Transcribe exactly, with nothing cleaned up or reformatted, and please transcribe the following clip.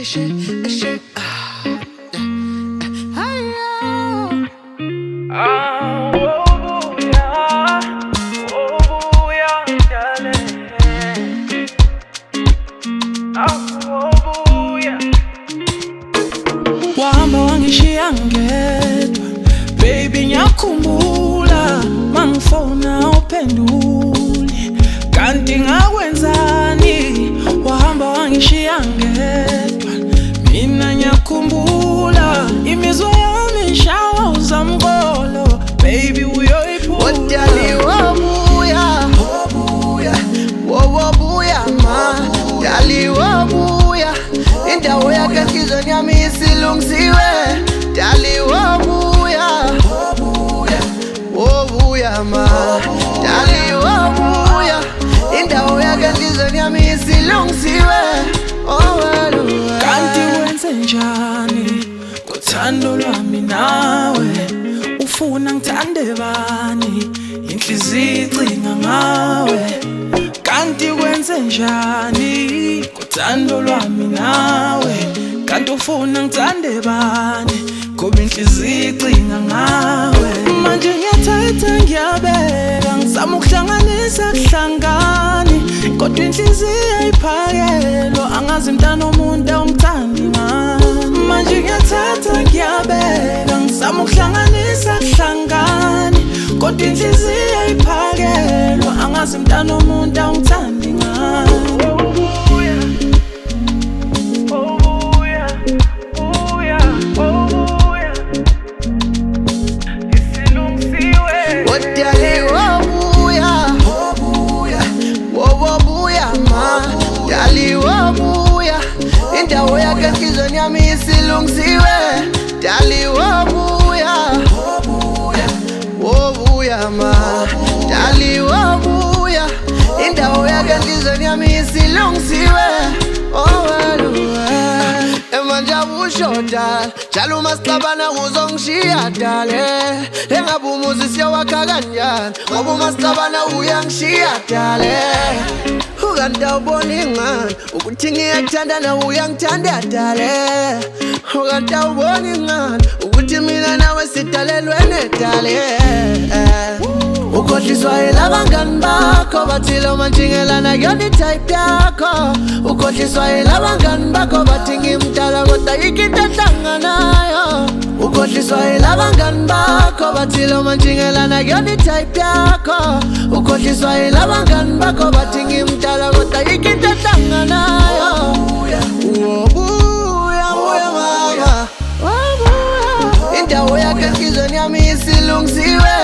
shit, a shit. Wahamba wangishiya ngedwa, baby ngiyakhumbula mangifona uphendule, kanti ngakwenzani? Wahamba wangishiya ngedwa, mina ngiyakhumbula imizwa yami ishawa uzamkolo, baby uyoyiphula. Wadali wabuya, wabuya, wabuya ma, dali wabuya, indawo yakhe enhlizweni yami isilungisiwe. Dali wabuya, wabuya, wabuya ma, dali wabuya, indawo yakhe enhlizweni yami isilungisiwe. Oh well, kanti wenze njani ngothando lwami nawe? Ufuna ngithande bani? Inhliziyo icinga ngawe. Kanti wenze njani ngothando lwami nawe? Kanti ufuna ngithande bani? Ngoba inhliziyo icinga ngawe. Manje ngiyathatha ngiyabeka, ngizama ukuhlanganisa kuhlangani, kodwa inhliziyo ayiphakelwa, angazi mntana umuntu awumthandi ngani. Manje ngiyathatha ngiyabeka, ngizama ukuhlanganisa kuhlangani, kodwa inhliziyo ayiphakelwa, angazi mntana umuntu awumthandi ngani. Wadali wabuya, wabuya, wabuya ma, dali wabuya, indawo yakhe enhlizweni yami isilungisiwe. Dali wabuya, wabuya, wabuya ma, dali wabuya, indawo yakhe enhlizweni yami isilungisiwe. Oh well, emanja bushoda, njalo masixabana uzongishiya dale, engabe umuzi siyawakha kanjani, ngoba umasixabana uyangishiya dale. Ukanti awuboni ngani ukuthi ngiyakuthanda nawe uyangithanda dale? Ukanti awuboni ngani ukuthi mina nawe sidalelwene dale? Ukhohliswa yilabangani bakho, bathi lo manjingelana kuyona itype yakho. Ukhohliswa yilabangani bakho, bathi ngimdala kodwa ayikho into enhlanganayo. Ukhohliswa yilabangani bakho, bathi lo manjingelana kuyona itype yakho. Ukhohliswa yilabangani bakho, bathi ngimdala kodwa ayikho into enhlanganayo. Wabuya, wabuya mama, wabuya, indawo yakhe enhlizweni yami isilungisiwe.